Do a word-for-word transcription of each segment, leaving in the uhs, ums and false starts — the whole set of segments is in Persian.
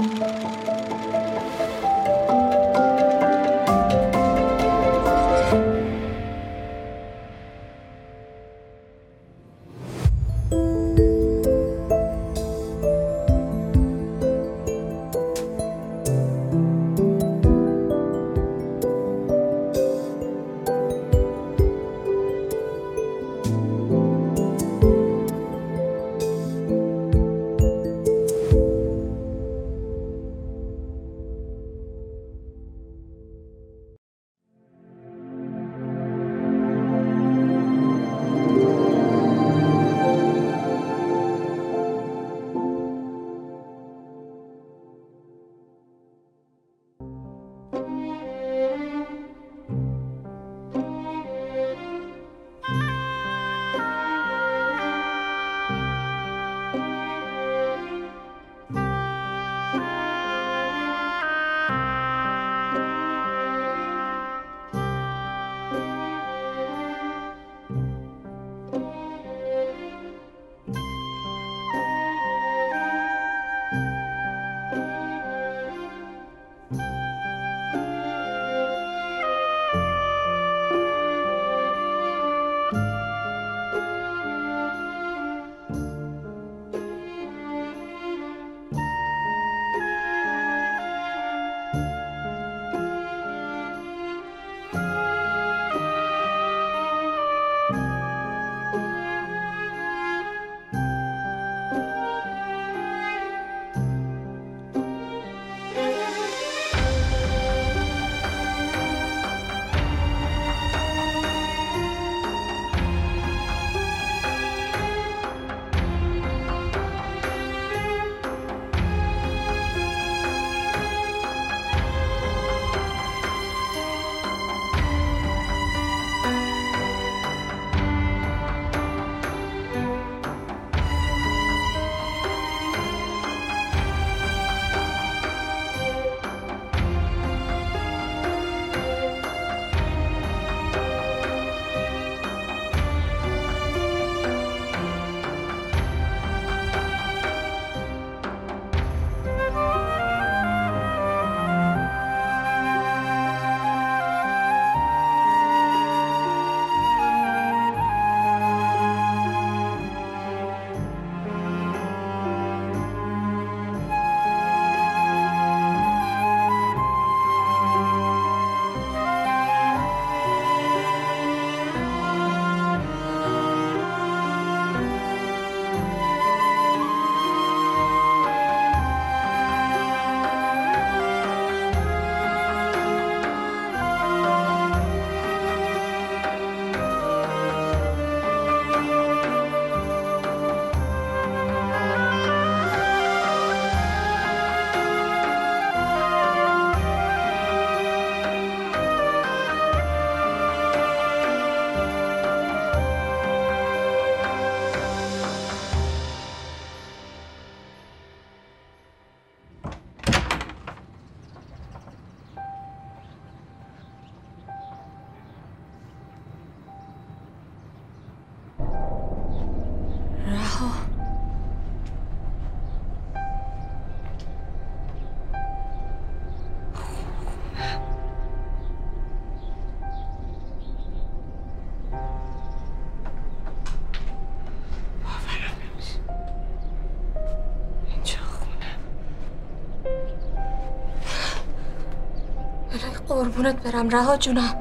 قربونت برم رها جونم.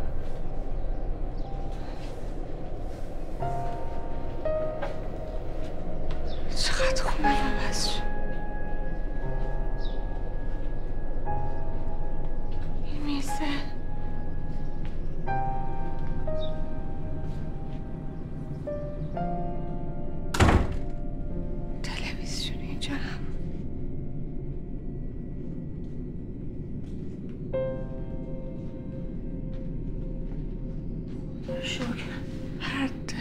چقدر خونه عوض شد. این میزه تلویزیون اینجا هم شکر پرده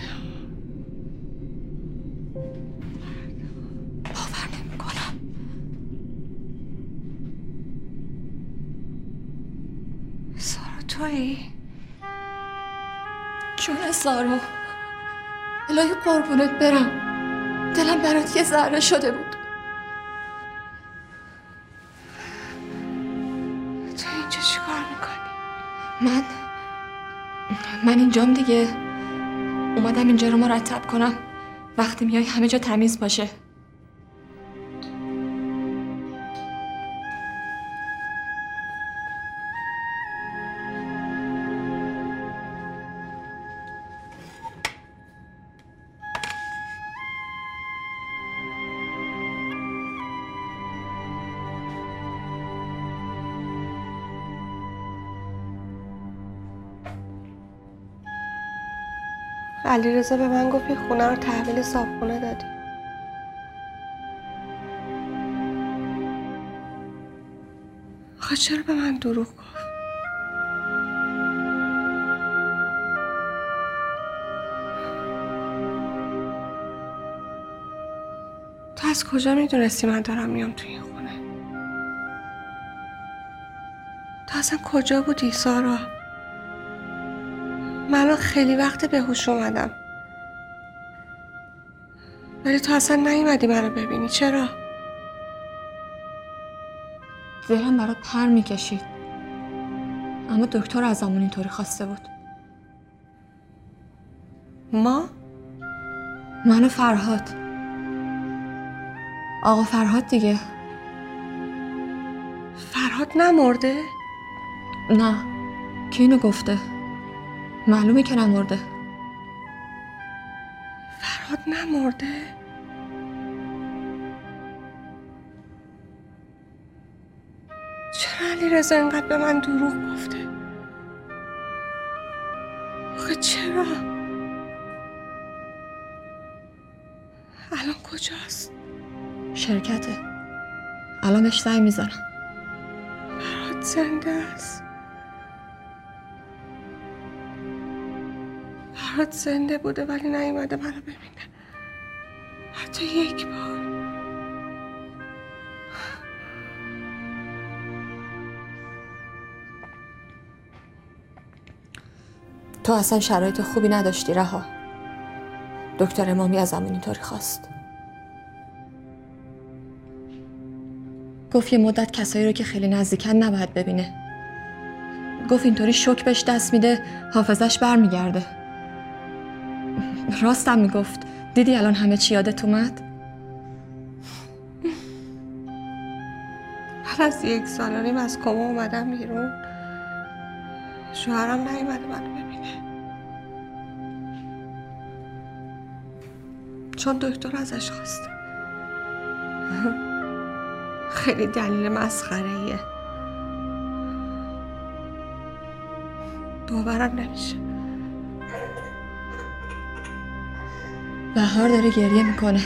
باور نمی کنم. سارا تویی؟ جون سارا الهی قربونت برم، دلم برات یه ذره شده بود. اینجا چی کار میکنی؟ من من اینجام دیگه. اومدم اینجا رو مرتب کنم، وقتی میای همه جا تمیز باشه. علیرضا به من گفت این خونه رو تحویل صاحبخونه دادی. آخه چرا به من دروغ گفت؟ تو از کجا میدونستی من دارم میام توی این خونه؟ تو اصلا کجا بودی سارا؟ من خیلی وقت به هوش اومدم، ولی تو اصلا نیومدی منو ببینی. چرا؟ دلم برات پر میکشید، اما دکتر ازمون اینطوری خواسته بود. ما؟ من و فرهاد. آقا فرهاد دیگه. فرهاد نمرده؟ نه، کی اینو گفته؟ معلومه که نمرده. فرهاد نمرده؟ چرا علیرضا اینقدر به من دروغ گفته؟ آخه چرا؟ الان کجاست؟ شرکته. الان بهش زنگ میزنم. فرهاد زنده است. فرهاد زنده بوده ولی نیومده منو ببینه، حتی یک بار. تو اصلا شرایط خوبی نداشتی رها. دکتر امامی ازمون اینطوری خواست. گفت یه مدت کسایی رو که خیلی نزدیکن نباید ببینه. گفت اینطوری شوک بهش دست میده، حافظش برمیگرده. راستم میگفت. دیدی الان همه چی یادت اومد؟ من از یک سال و نیم از کما اومدم بیرون، شوهرم نیومده منو ببینه چون دکتر ازش خواسته. خیلی دلیل مسخره‌ایه، باورم نمیشه. بهار داره گریه میکنه.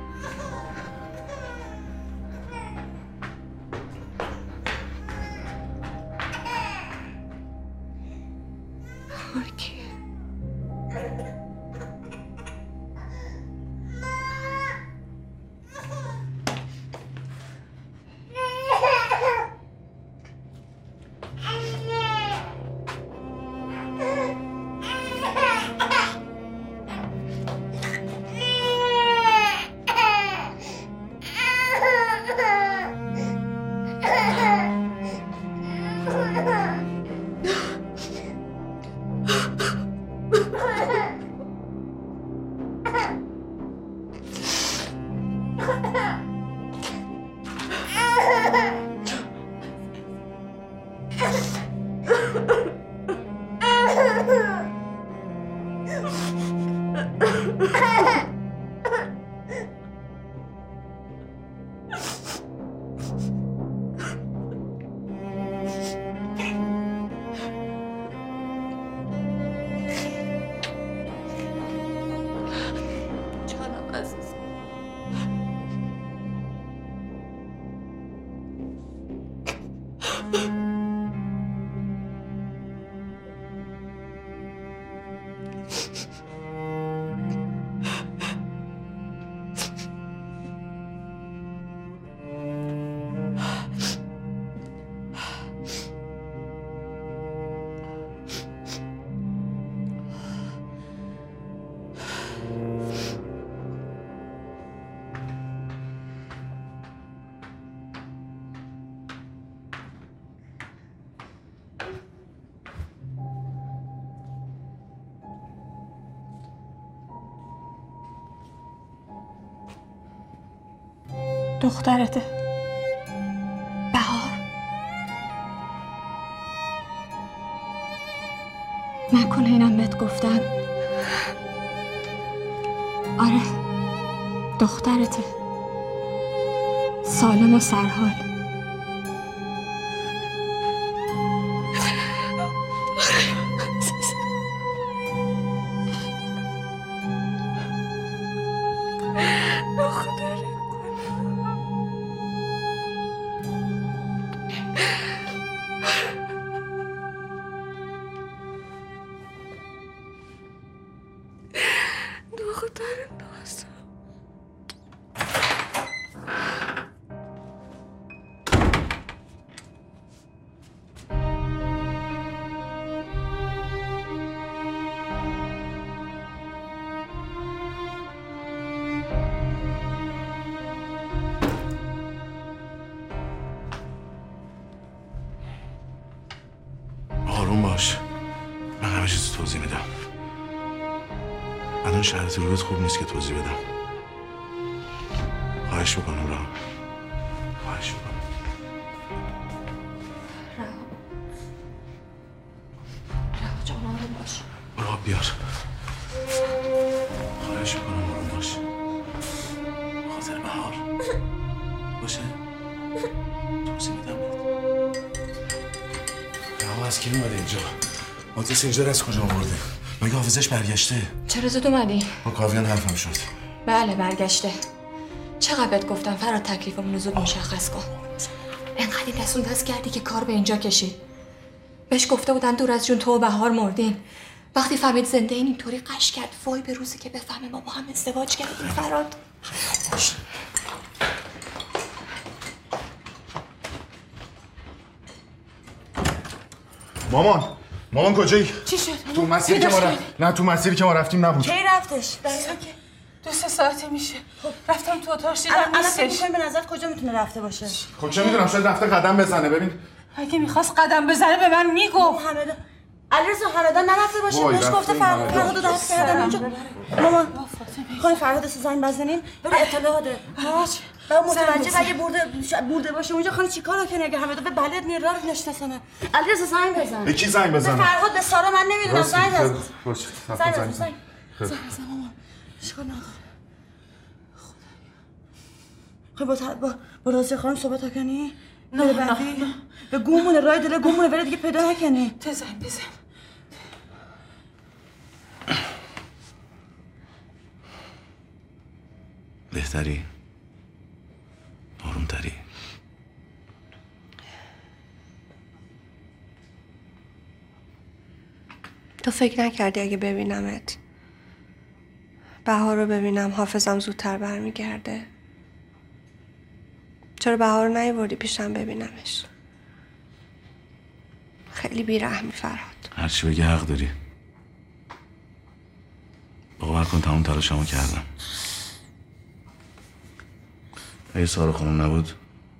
بهار کیه؟ دخترته بهار. نکنه اینم بهت گفتن. آره دخترته، سالم و سرحال. آروم باش، من همه چیز توضیح میدم. الان شرط رویت خوب نیست که توضیح بدم. خواهش میکنم رام، خواهش میکنم. رها رها جان آروم باش. برو آب بیار. خواهش میکنم آروم باش. خاطر بهار باشه، توضیح میدم بهت. رام از کی اومده اینجا؟ آتیس اینجا از کجا آورده؟ مگه حافظش برگشته؟ چرا زود اومدی؟ با کاویان حرفم شد. بله برگشته. چقدر بهت گفتم فراد تکلیفمون رو زود مشخص کن. انقدر این دست اون دست کردی که کار به اینجا کشید. بهش گفته بودن دور از جون تو و بهار مردین. وقتی فهمید زنده این اینطوری قش کرد. وای به روزی که بفهمه ما با هم ازدواج کردیم فراد. باشه. مامان مامان کجایی؟ چی شد؟ تو مسیری که ما رفتیم. نه تو مسیری که ما رفتیم نبود. کی رفتش؟ دو سه ساعتی میشه. رفتم تو اتاقش دیدم الان فکر نیستش. می‌کنی به نظرت کجا میتونه رفته باشه؟ خب چه میدونم، شاید رفته قدم بزنه. ببین اگه میخواست قدم بزنه به من میگفت. حمدا علیرضا حمدا نرفته باشه. وای، بهش گفته رفتیم فرهاد حمدا. فرهاد رو دست کردن اونجا. مامان خواهی فرهاد زنگ بزنین ببین اطلاع ده. با متوجه اگه برده برده باشه اونجا خانه چیکار کنه اگه حمدا به بلد میره راه نشناسنه. علیرضا زنگ بزن. به کی زنگ به بزنم؟ فرهاد به سارا من نمیدونم زنگ بزن. باشه زنگ زنگ بزن. بزن. زنگ بزن مامان. اشکال نداره. خب با با با رازی خانم صحبت کنی؟ نه نه به گومونه راه دل گومونه ولی دیگه پیدا نکنی. تو زنگ بزن. بهتری؟ آرومتری؟ تو فکر نکردی اگه ببینمت بهار رو ببینم حافظم زودتر برمیگرده؟ چرا بهار رو نیاوردی پیشم ببینمش؟ خیلی بیرحمی فرهاد. هرچی بگی حق داری. باور کن تمام تلاشمو کردم. اگه سارا خانم نبود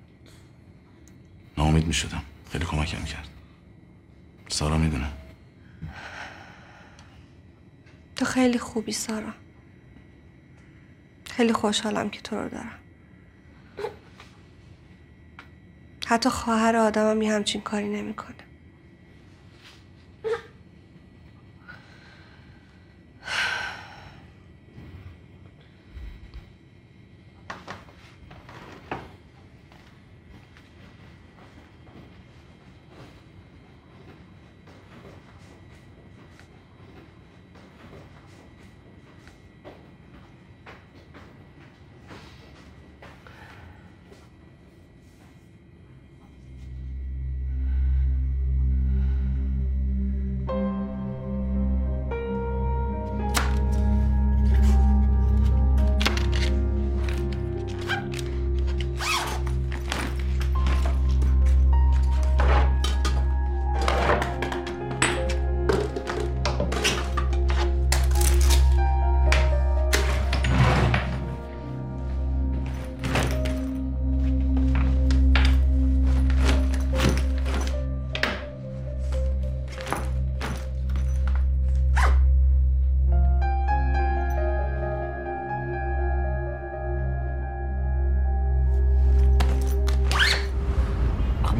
ناامید می شدم. خیلی کمکم کرد. سارا میدونه. تو خیلی خوبی سارا. خیلی خوشحالم که تو رو دارم. حتی خواهر آدمم یه همچین کاری نمیکنه.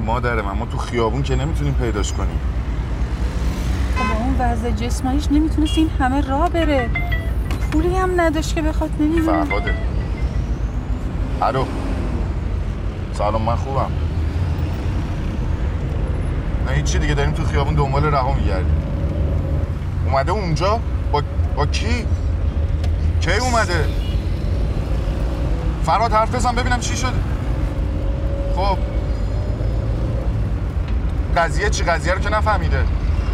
مادر من، ما تو خیابون که نمیتونیم پیداش کنیم. با اون وضع جسمانیش نمیتونست این همه راه بره. پولی هم نداشت که بخواد نمیدونم. فرهاده. الو. سلام، من خوبم. نه هیچی دیگه، داریم تو خیابون دنبال رها میگردیم. اومده اونجا؟ با با کی؟ کی اومده؟ فرهاد حرف بزن ببینم چی شده. خب قضیه چی؟ قضیه رو که نفهمیده.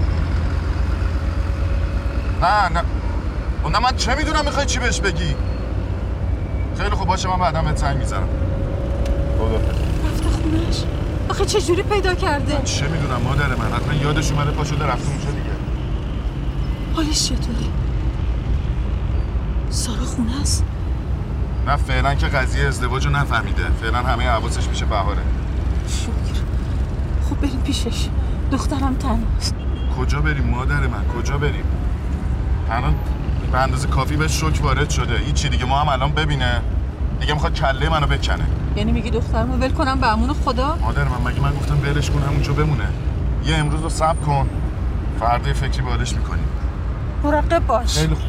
نه نه نه من چه میدونم میخوای چی بهش بگی. خیلی خوب باشه، من بعدم بهت زنگ میزنم. خدافظ. رفته خونش؟ آخه چه جوری پیدا کرده؟ من چه میدونم مادر من، حتما یادش اومده پا شده رفته اونجا دیگه. حالش چطوره؟ سارا خونه است؟ نه فعلا که قضیه ازدواجو نفهمیده، فعلا همه حواسش میشه بهاره. شکر. خب بریم پیشش، دخترم تنهاست. کجا بریم مادر من، کجا بریم؟ الان به اندازه کافی به شوک وارد شده، هیچی دیگه. ما هم الان ببینه دیگه میخواد کله منو بکنه. یعنی میگی دخترمو ول کنم به امون خدا؟ مادر من مگه من گفتم ولش کن همونجا بمونه؟ یه امروز رو صبر کن، فردا فکری بالش میکنیم. مراقب باش. خیلی خوب.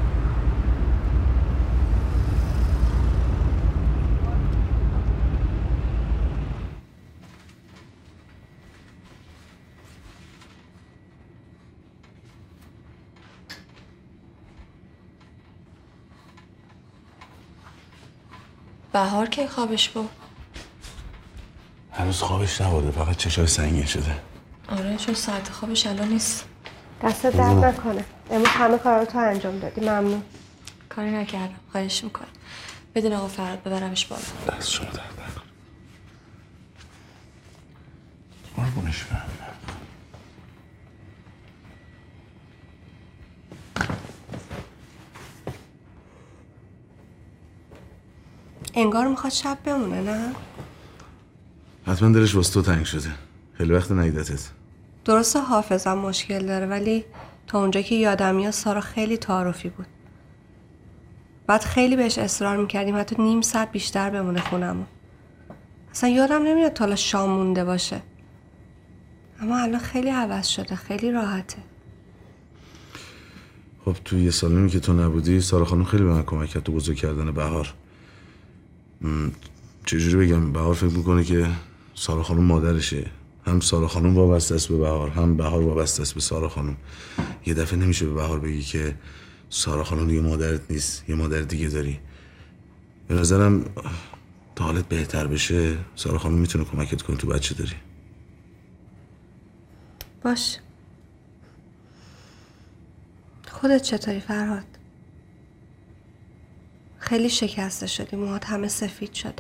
بهار که خوابش بود؟ هنوز خوابش نبرده، فقط چشای سنگین شده. آره چون ساعت خوابش الان نیست. دست درد نکنه، امروز همه کارا تو انجام دادی، ممنون. کاری نکردم، خواهش میکنم. بدون آقا فرهاد ببرمش بالا. دست شما درد نکنه. قربونش برم. انگار میخواد شب بمونه، نه؟ حتما دلش واسه تو تنگ شده، خیلی وقت ندیدتت. درسته حافظم مشکل داره، ولی تا اونجا که یادم میاد سارا خیلی تعارفی بود. بعد خیلی بهش اصرار میکردیم حتی نیم ساعت بیشتر بمونه خونمون. اصلا یادم نمیاد تا حالا شام مونده باشه. اما الان خیلی عوض شده، خیلی راحته. خب توی یه سالمی که تو نبودی سارا خانم خیلی به من کمک کرد تو بزرگ کردن بهار. چجوری بگم، بهار فکر میکنه که سارا خانم مادرشه، هم سارا خانم وابسته است به بهار، هم بهار وابسته است به سارا خانم. یه دفعه نمیشه به بهار بگی که سارا خانم دیگه مادرت نیست، یه مادر دیگه داری. به نظرم تا حالت بهتر بشه سارا خانم میتونه کمکت کنه تو بچه داری. باش. خودت چطوری فرهاد؟ خیلی شکسته شدی، موهات همه سفید شده.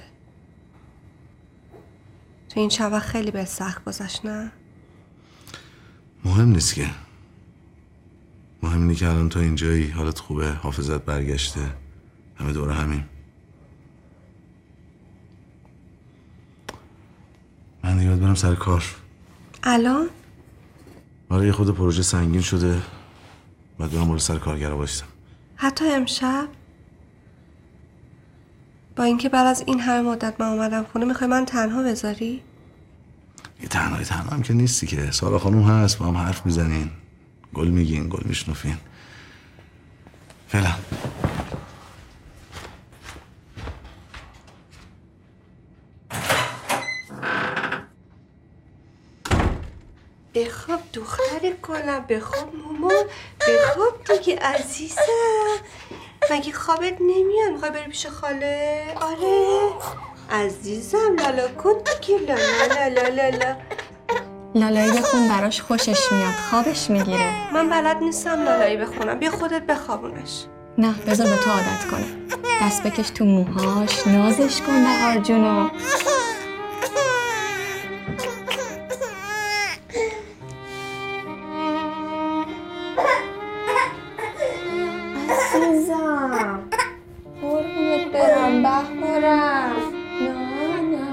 تو این چند وقت خیلی بهت سخت گذشت، نه؟ مهم نیست که. مهم اینه که الان تو اینجایی، حالت خوبه، حافظت برگشته، همه دوره همین. من دیگه باید برم سر کار. الان؟ آره یه خود پروژه سنگین شده، باید برم بالا سر کارگرها باشم. حتی امشب؟ با اینکه بعد از این همه مدت من اومدم خونه میخوای من تنها بذاری؟ یه تنهایی تنها هم که نیستی که، سارا خانوم هست، با هم حرف میزنین، گل میگین، گل میشنفین. فعلا بخواب دختر گلم، بخواب مامان، بخواب دیگه عزیزم. مگه خوابت نمیاد؟ میخوای بری پیش خاله؟ آره عزیزم، لالا کن دیگه، لالا لالا لالا. لالایی بخون براش خوشش میاد، خوابش میگیره. من بلد نیستم لالایی بخونم، بیا خودت بخوابونش. نه بذار به تو عادت کنه. دست بکش تو موهاش، نازش کن بهار جونو. عزیزم قربونت برم بهارم. نه نه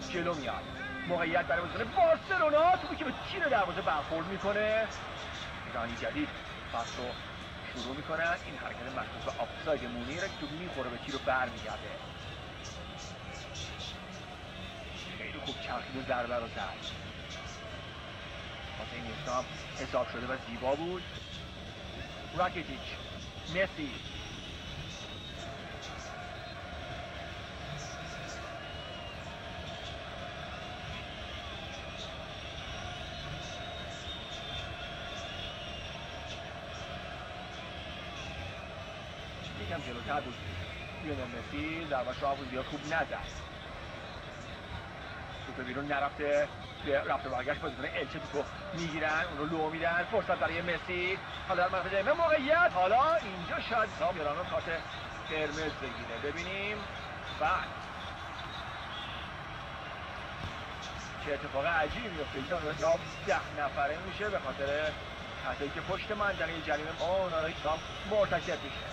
جلو میاد. موقعیت برای بازیکن بارسلونا، توپی که به تیر دروازه برخورد میکنه. ایرانی جدید پس رو شروع میکنن. این حرکت مخصوص به آفساید مونیر که توپ میخوره به تیر رو برمیگرده. خیلی خوب چرخید و ضربه رو زد. واسه این اسلام حساب شده و زیبا بود. راکیتیچ، مسی، یکم جلوتر بود لیونل مسی. ضربه‌ش رو زیاد خوب نزد. توپ بیرون نرفته. رفت و برگشت بازیکن الچه توپو میگیرن، اون رو لو میدن. فرصت برای مسی. حالا در منطقه جریمه موقعیت. حالا اینجا شاید سام یارانو کارت قرمز بگیره. ببینیم بعد چه اتفاق عجیبی میفته. اینجا ده نفره میشه به خاطر خطایی که پشت منطقه جریمه اون سام مرتکب میشه.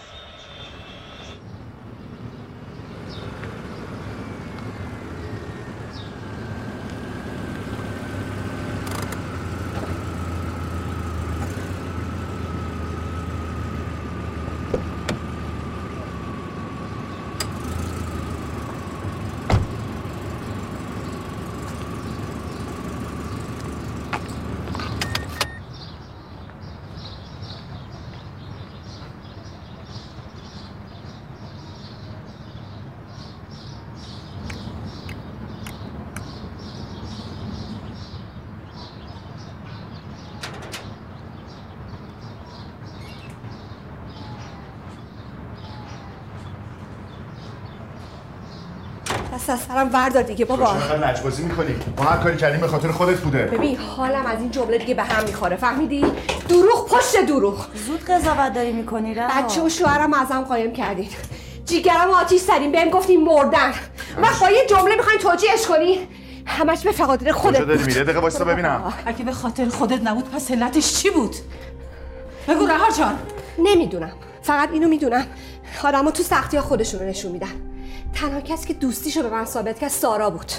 دست از سرم بردار دیگه بابا. چرا خیلی لجبازی میکنی؟ ما هر کاری کردیم به خاطر خودت بوده. ببین حالم از این جمله دیگه به هم میخوره، فهمیدی؟ دروغ پشت دروغ. زود قضاوت داری میکنی رها. بچه و شوهرم ازم قایم کردید، جیگرم آتیش زدین، بهم گفتین مردن. وقت با یه جمله میخواین توجیهش کنی؟ همش به فقادر خودت بود. کجا داری میره؟ دقیقه واسه ببینم. اگه به خاطر خودت نبود پس علتش چی بود؟ بگو رها جان. نمیدونم، فقط اینو میدونم آدم‌ها تو سختی‌ها خودشونو نشون میدن. تنها کسی که دوستیشو به من ثابت کرد سارا بود.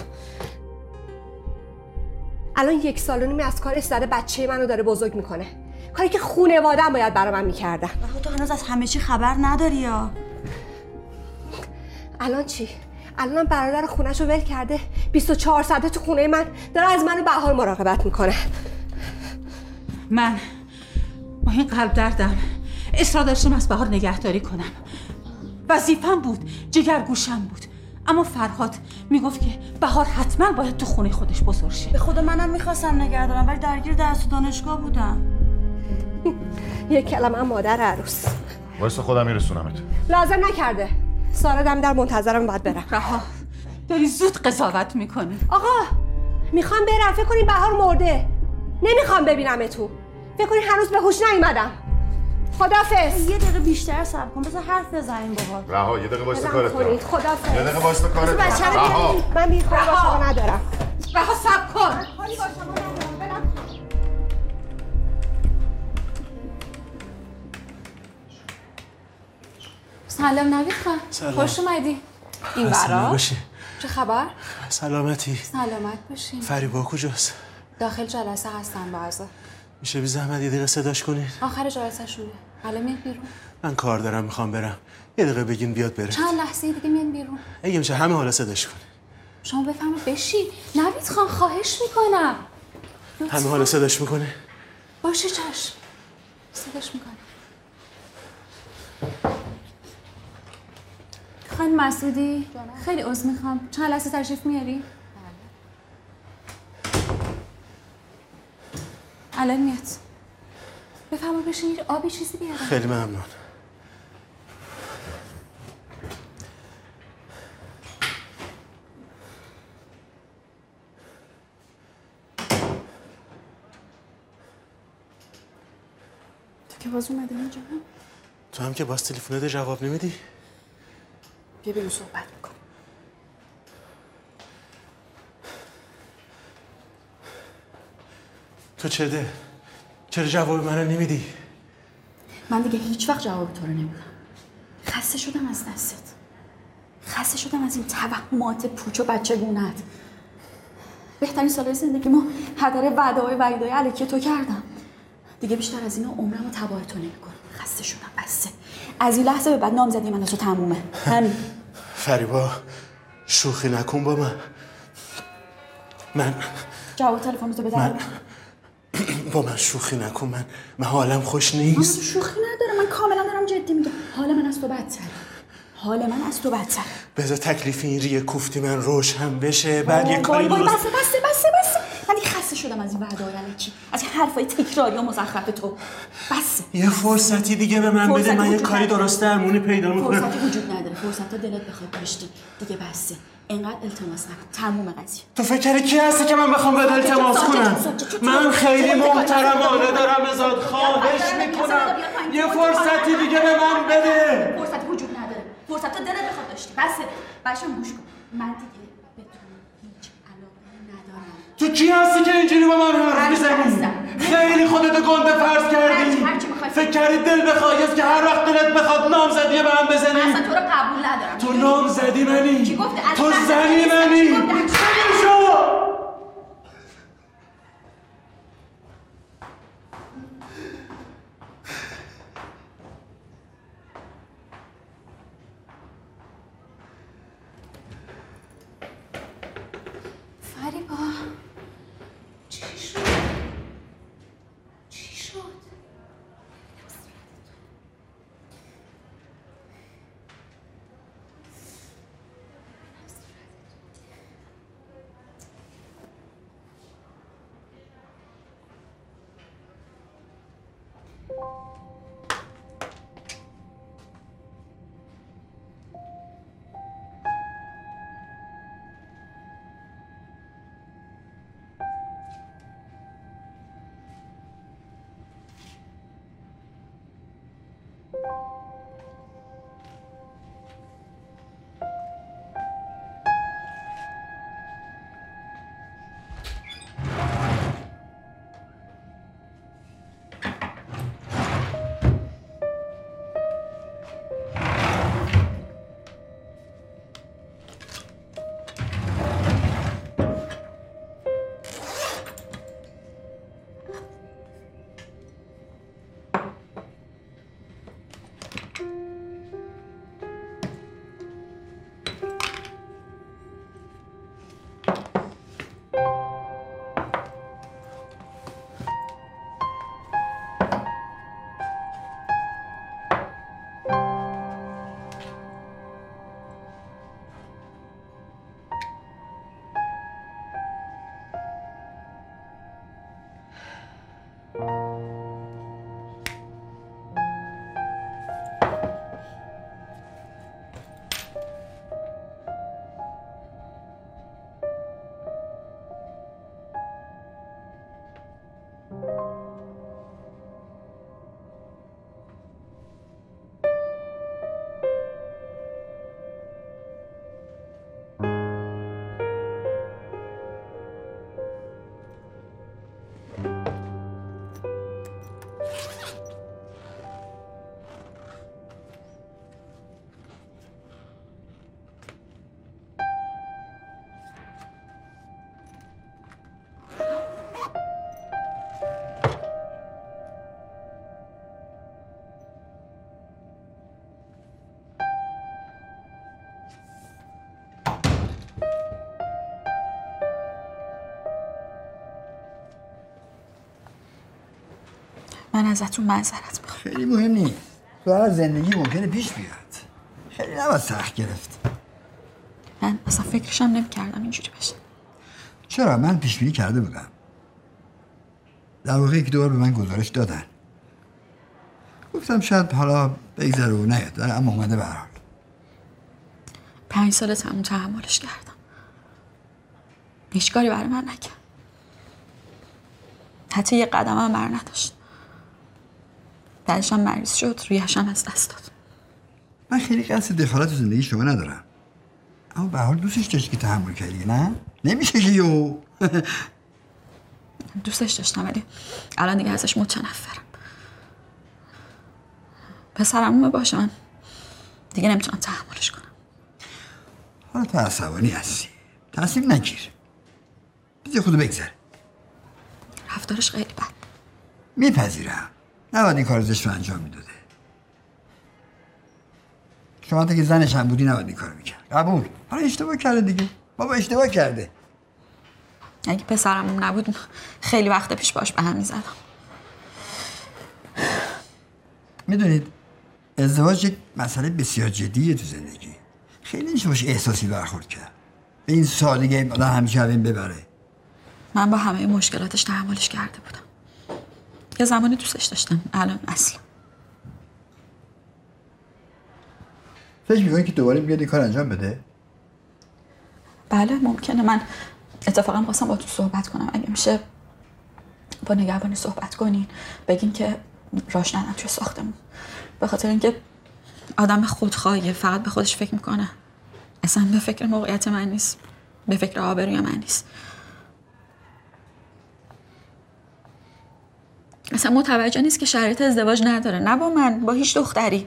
الان یک سال و نیمه از کارش زده بچه منو داره بزرگ میکنه، کاری که خانواده‌ام باید برای من میکردن. آخه تو هنوز از همه چی خبر نداری یا؟ الان چی؟ الان برادر خونه‌شو ول کرده، بیست و چهار ساعته تو خونه من داره از منو بهار مراقبت میکنه. من با این قلب دردم اصرار داشتم از بهار نگهداری کنم، وظیفه‌م بود، جگرگوشم بود، اما فرهاد میگفت که بهار حتما باید تو خونه خودش بزرگ شه. به خود منم میخواستم نگه دارم ولی درگیر درس و دانشگاه بودم. یک کلمه مادر عروس. واسه خودم میرسونمت. لازم نکرده. سارا دم در منتظرم، باید برم. رها، داری زود قضاوت میکنی. آقا میخوام برم، فکر کنین بهار مرده. نمیخوام ببینمتون. فکر کنین هنوز به هوش نیومدم. خدافظ. یه دقیقه بیشتر صبر کن، بذار حرف بزنیم باهات. رها، یه دقیقه واسه کارت دارم. خدافظ. یه دقیقه واسه کارت دارم. رها، من بیخوام با شما ندارم. رها صبر کن. کاری با شما ندارم. برم. سلام نوید خان. خوش اومدی. این برا چه خبر؟ سلامتی. سلامت باشین. فریبا کجاست؟ داخل جلسه هستن بعضا. میشه بی زحمت یه دقیقه صداش کنید؟ آخر جلسه شونه. الان میاد بیرون. من کار دارم میخوام برم. یه دقیقه بگین بیاد بره. چند لحظه دیگه میاد بیرون. اگه میشه همه حالا صداش کنید. شما بفهمید بشین. نوید خان خواهش میکنم. همه حالا صداش میکنه؟ باشه چشم. صداش میکنه. خانم مسعودی خیلی عذر میخوام، چند لحظه تشریف میاری؟ الان میاد. بفرما بشین آبی چیزی بیارم. خیلی ممنون. تو که باز اومده اینجا هم؟ تو هم که باز تلفنت جواب نمیدی؟ بیا بریم صحبت میکنم. تو چه؟ چرا جواب منو نمیدی؟ من دیگه هیچ وقت جواب تو رو نمیدم. خسته شدم از دستت. خسته شدم از این توهمات پوچ و بچگونت. بهترین سالهای زندگیمو هدر وعده‌های وعیدهای الکی تو کردم. دیگه بیشتر از اینا عمرمو تباه تو نمی‌کنم. خسته شدم بسه. از این لحظه به بعد نامزدی من تو تمومه. همین. فریبا شوخی نکن با من. من جواب تلفن تو بده. من با من شوخی نکن. من من حالم خوش نیست. من شوخی ندارم. من کاملا دارم جدی میگم. حال من از تو بدتره. حال من از تو بدتره. بذار تکلیف این ریه کوفتی من روشن بشه. بعد یه کاری درست. درست. بسه بسه بسه بسه. من دیگه خسته شدم از این وعده‌های الکی. از این حرفای تکراری و مزخرف تو. بسه. یه فرصتی دیگه به من بده. من یه کاری درست درمونی پیدا میکنم. فرصتی وجود نداره. فرصت تا دلت بخواد داشتی. دیگه بسه. اینقدر التماس نکن. تموم قضیه. تو فکر کی هستی که من بخوام به التماس کنم؟ من خیلی محترمانه دارم ازت خواهش میکنم یه فرصتی دیگه به من بده. فرصتی وجود نداره. فرصت تا دلت بخواد داشتی. بسه. بچه‌م گوش کن. من دیگه به تو هیچ علاقه ندارم. تو کی هستی که اینجوری با من حرف میزنی؟ خیلی خودتو گنده فرض کردی. فکر کردی دل بخواد که هر وقت دلت بخواد نامزدی به من بزنی؟ اصلا تو رو قبول ندارم. تو نامزدی منی. چی گفته؟ تو زنی منی. شو! فریبا چی شد؟ چی شد؟ من ازتون معذرت میخوام. خیلی مهم نیست. تو هر زندگی ممکنه پیش بیاد. خیلی نباید سخت گرفت. من اصلا فکرشم نمی‌کردم اینجوری بشه. چرا؟ من پیش بینی کرده بودم. در واقع یک دور به من گزارش دادن. گفتم شاید حالا بگذره و نیاد، اما اومده به هر حال. پنج سال تموم تحملش کردم. هیچ کاری برای من نکرد. حتی یه قدم هم بر نداشت. بعدش هم مریض شد، رویش هم از دست داد. من خیلی قصد دخالت تو زندگی شما ندارم. اما به هر حال دوستش داشتی که تحمل کردی، نه؟ نمیشه که یو. دوستش داشتم ولی الان دیگه ازش متنفرم. پسرمومه باشه من دیگه نمیتونم تحملش کنم. حالا تو عصبانی هستی. تصمیم نگیر. یه خود بگذره. رفتارش خیلی بد. میپذیرم نباید این کار زشت رو انجام میداده. شما تا که زنش هم بودی نباید این کار میکرد. قبول. حالا اشتباه کرده دیگه. بابا اشتباه کرده. اگه پسرم نبود خیلی وقت پیش باش به هم میزدم. میدونید ازدواج یک مسئله بسیار جدیه تو زندگی. خیلی نمیشه باشه احساسی برخورد کرد. به این سادگی آدم همیشه هوین ببره. من با همه مشکلاتش تحملش کرده بودم. یه زمانی دوستش داشتم، الان اصلا. فکر میکنی که دوباره بیاد این کار انجام بده؟ بله ممکنه. من اتفاقا خواستم با تو صحبت کنم. اگه میشه با نگهبانی صحبت کنین، بگین که راش ندن توی ساختمون. به خاطر اینکه آدم خودخواهیه، فقط به خودش فکر میکنه. اصلا به فکر موقعیت من نیست، به فکر آبروی من نیست. اصلا متوجه نیست که شرایط ازدواج نداره، نه با من، با هیچ دختری.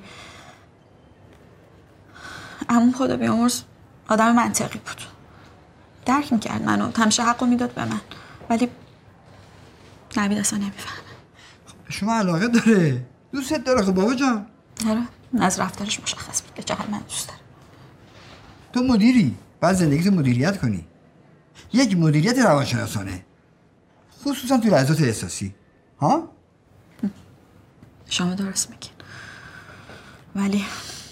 عموم خدا بیامرز آدم منطقی بود، درک میکرد منو، همیشه حقو میداد به من. ولی نوید اصلا نمیفهمه. شما علاقه داره، دوستت داره. خب بابا جان. آره، از رفتارش مشخص بود که چقدر من دوست دارم. تو مدیری، بعد زندگیتو مدیریت کنی. یک مدیریت روانشناسانه، خصوصا تو لحظات احساسی. ها؟ شما درست میگین، ولی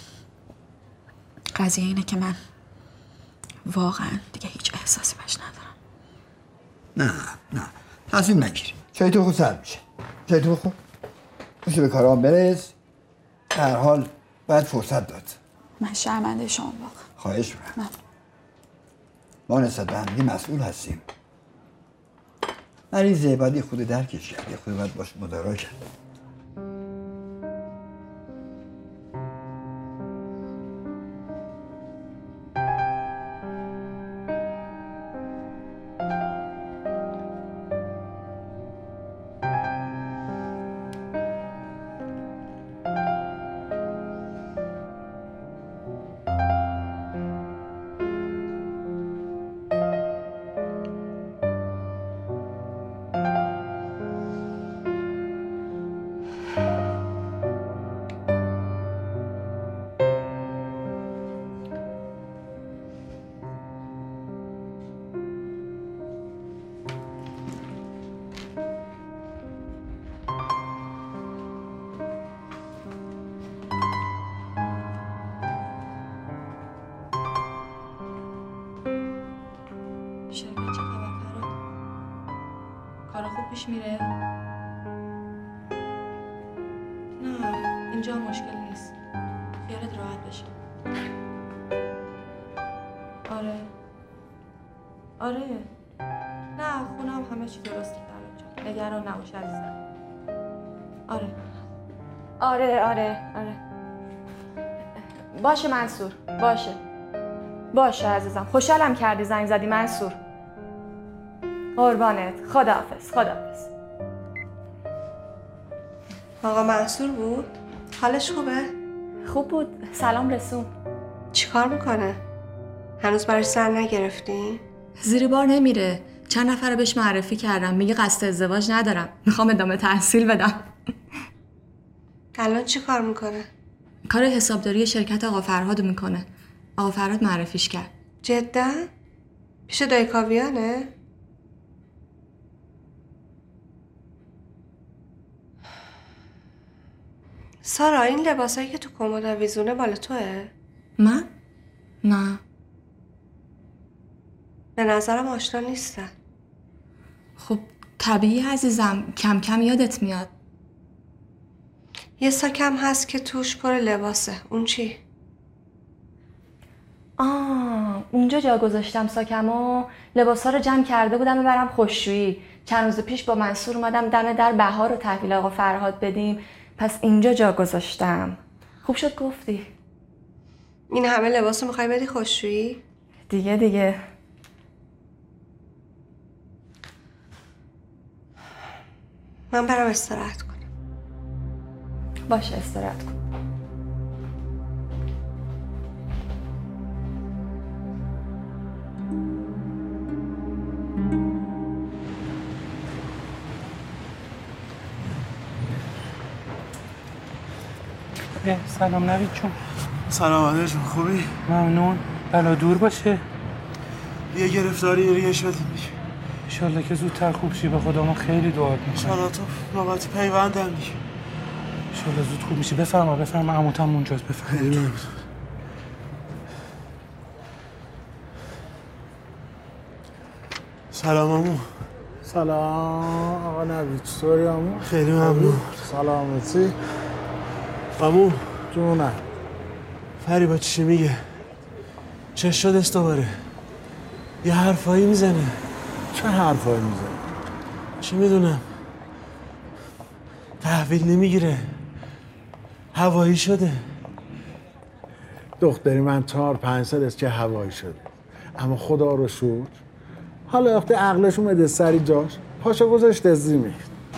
قضیه اینه که من واقعا دیگه هیچ احساسی بهش ندارم. نه نه تصمیم نگیر. چای تو خود سرد میشه. چای تو خود میشه به کارام برس. در حال باید فرصت داد. من شرمنده شما واقعا. خواهش میکنم. ما نسبت به همدیگه مسئول هستیم. مریضه، باید یه خود درکش کرد، یه خود باید باش مدارا کرد. پیش میره؟ نه اینجا مشکل نیست، خیالت راحت بشه. آره آره نه خونم همه چی درسته در اونجا، نگران نباش عزیزم. آره آره آره آره باشه منصور، باشه باشه عزیزم. خوشحالم کردی زنگ زدی منصور. قربانت. خداحافظ. خداحافظ. آقا منصور بود؟ حالش خوبه؟ خوب بود. سلام رسون. چی کار میکنه؟ هنوز براش زن نگرفتی؟ زیر بار نمیره. چند نفر رو بهش معرفی کردم، میگه قصد ازدواج ندارم، میخوام ادامه تحصیل بدم. الان چی کار میکنه؟ کار حسابداری شرکت آقا فرهاد میکنه. آقا فرهاد معرفیش کرد. جدا؟ پیش دای کاویانه؟ سارا این لباسایی که تو کمد آویزونه مال توئه؟ من؟ نه. به نظرم آشنا نیستن. خب طبیعی عزیزم، کم کم یادت میاد. یه ساکم هست که توش پر لباسه. اون چی؟ آه اونجا جا گذاشتم ساکمو، لباسا رو جمع کرده بودم ببرم خشکشویی. چند روز پیش با منصور اومدم دم در بهار رو تحویل آقا فرهاد بدیم، پس اینجا جا گذاشتم. خوب شد گفتی. این همه لباسو میخوای بدی خشکشویی؟ دیگه دیگه. من برم استراحت کنم. باشه استراحت کن. سلام نوید جون. سلام علیه جون، خوبی؟ ممنون. بلا دور باشه. یه گرفتاری ریش بدیم. انشالله که زودتر خوب شی. به خدا ما خیلی دعات میکنم. انشالله تو نوبت پیوندم دیگه. انشالله زود خوب میشی. بفرما بفرما، عموتم اونجاست. بفرما. خیلی ممنون. سلام عمو. سلام آقا نوید، چطوری عمو؟ خیلی ممنون. سلامتی. عمو جونم. فریبا چی میگه؟ چه شد است دوباره؟ یه حرفایی میزنه. چه حرفایی میزنه؟ چی میدونم؟ تحویل نمیگیره. هوایی شده. دختری من چهار پنج سال است که هوایی شده، اما خدا رو شکر حالا وقتی عقلش اومده سری جاش پاشو گذاشته زمین.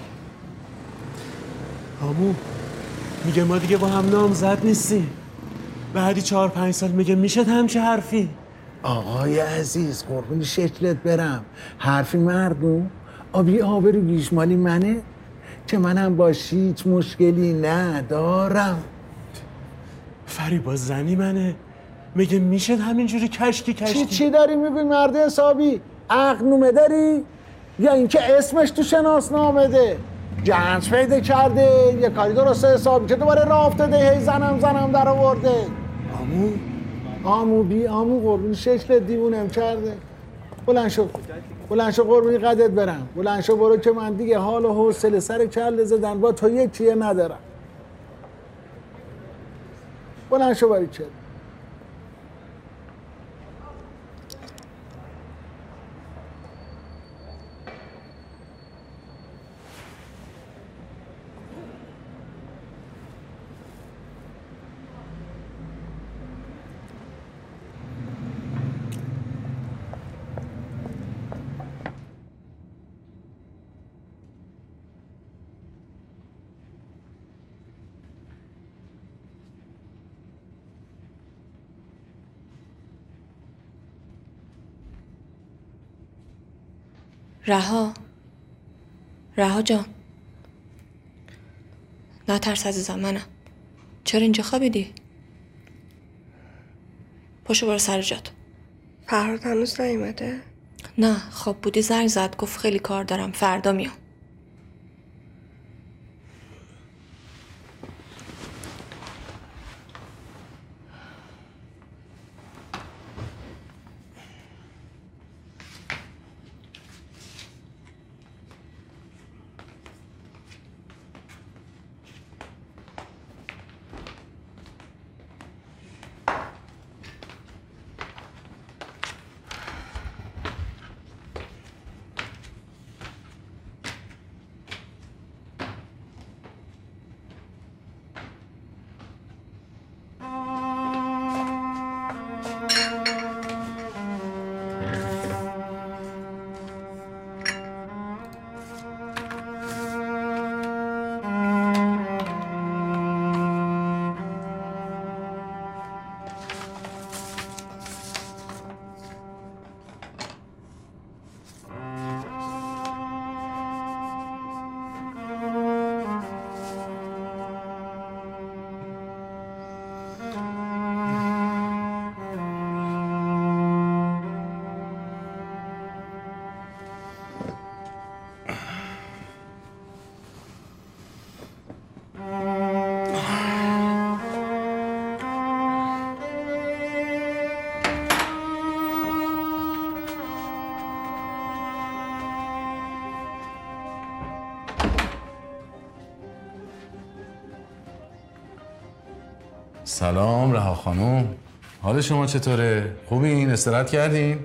عمو میگه ما دیگه با هم نامزد نیستیم. بعدی چهار پنج سال میگه میشه همچه حرفی؟ آقای عزیز قربون شکلت برم، حرفی مردم آبی آبرو گیشمالی منه که منم با هیچ مشکلی ندارم. فریبا زنی منه میگه میشه همینجوری کشکی کشکی. چی چی داری میگوی مرد حسابی؟ عقل نومه داری؟ یا اینکه اسمش تو شناسنامه ده جنس پیدا کرده یه کاری درست حسابی که دوباره راه افتاده هی زنم زنم در آورده. عمو آمو بی آمو قربونی شکل دیوونم کرده. بلند شو بلند شو قربونی قدت برم. بلند شو برو که من دیگه حال و حوصله سر کله زدن با تو یک چیه ندارم. بلند شو بری چه رها رها جان، نترس عزیزم، منم. چرا اینجا خوابیدی؟ پاشو برو سر جات. فرهاد هنوز نیومده؟ نه خواب بودی زنگ زد گفت خیلی کار دارم فردا میام. سلام رها خانم، حال شما چطوره؟ خوبین؟ استراحت کردین؟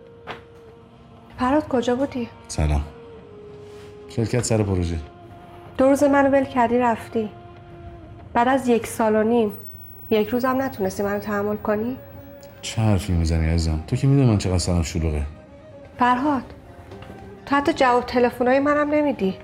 فرهاد کجا بودی؟ سلام. شرکت سر پروژه. دو روز منو ول کردی رفتی. بعد از یک سال و نیم یک روزم نتونستی منو تحمل کنی؟ چه حرفی میزنی عزیزم؟ تو که میدونی من چقدر سرم شلوغه. فرهاد تو حتی جواب تلفن‌های منم نمیدی.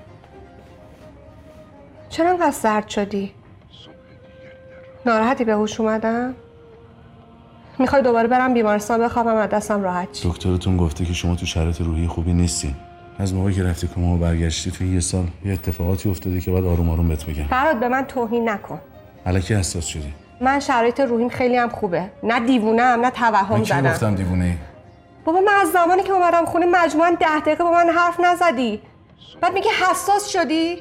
چرا انقدر سرد شدی؟ ناراحتی به هوش اومدم؟ میخوای دوباره برم بیمارستان بخوابم از دستم راحت شی؟ دکترتون گفته که شما تو شرایط روحی خوبی نیستین. از موقعی که رفتی کما و برگشتی تو یه سال یه اتفاقاتی افتاده که بعد آروم آروم بهت میگم. فرهاد به من توهین نکن. الکی حساس شدی؟ من شرایط روحیم خیلی هم خوبه. نه دیوونه‌ام نه توهم زدم. من کی گفتم دیوونه‌ای؟ بابا من از زمانی که اومدم خونه مجموعاً ده دقیقه با من حرف نزدی. بعد میگه حساس شدی؟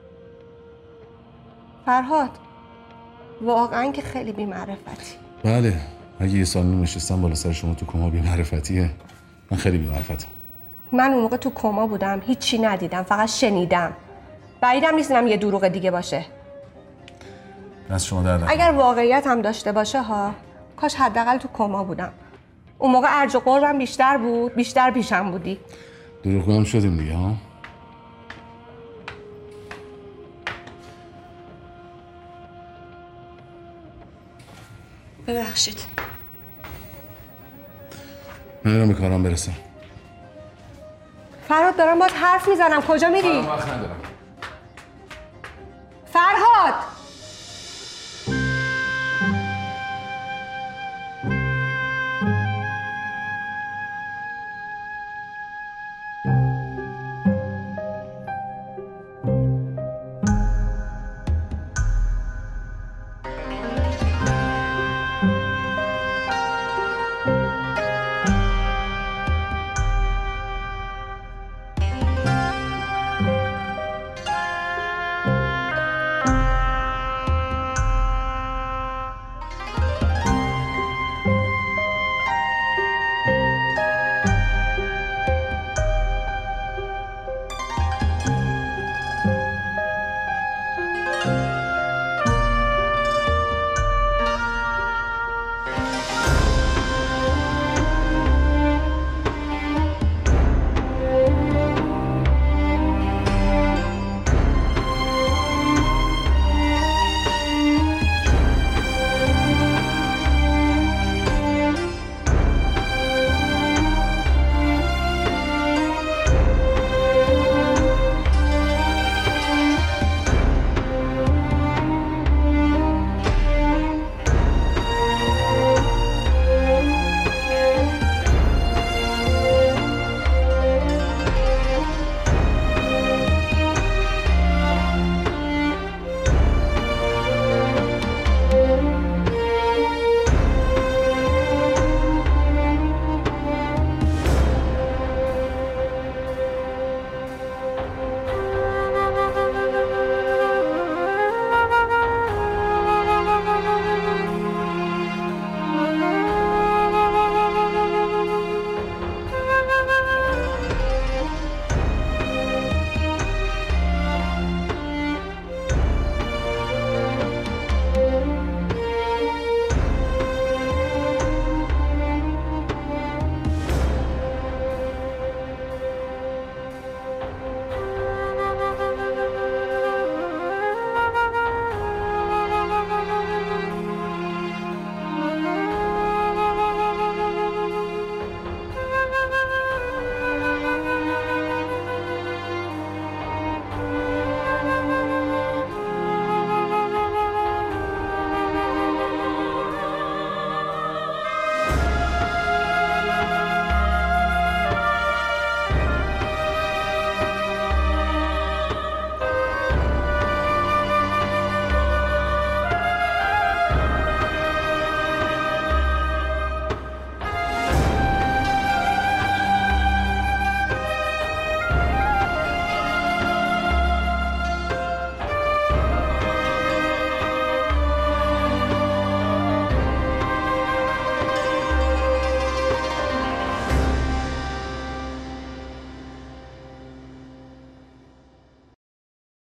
فرهاد واقعا که خیلی بی‌معرفتی. بله، اگه یه سال نشستم بالا سر شما تو کما بی‌معرفتیه. من خیلی بی‌معرفتم. من اون موقع تو کما بودم، هیچی ندیدم، فقط شنیدم. بعیدم نیستم یه دروغ دیگه باشه. از شما در اگر واقعیت هم داشته باشه ها، کاش حداقل تو کما بودم. اون موقع ارج و قربم بیشتر بود، بیشتر پیشم بودی. دروغگو هم شدیم دیگه ها. ببخشید. من میرم به کارم برسم. فرهاد دارم باهات حرف میزنم، کجا میری؟ من وقت ندارم. فرهاد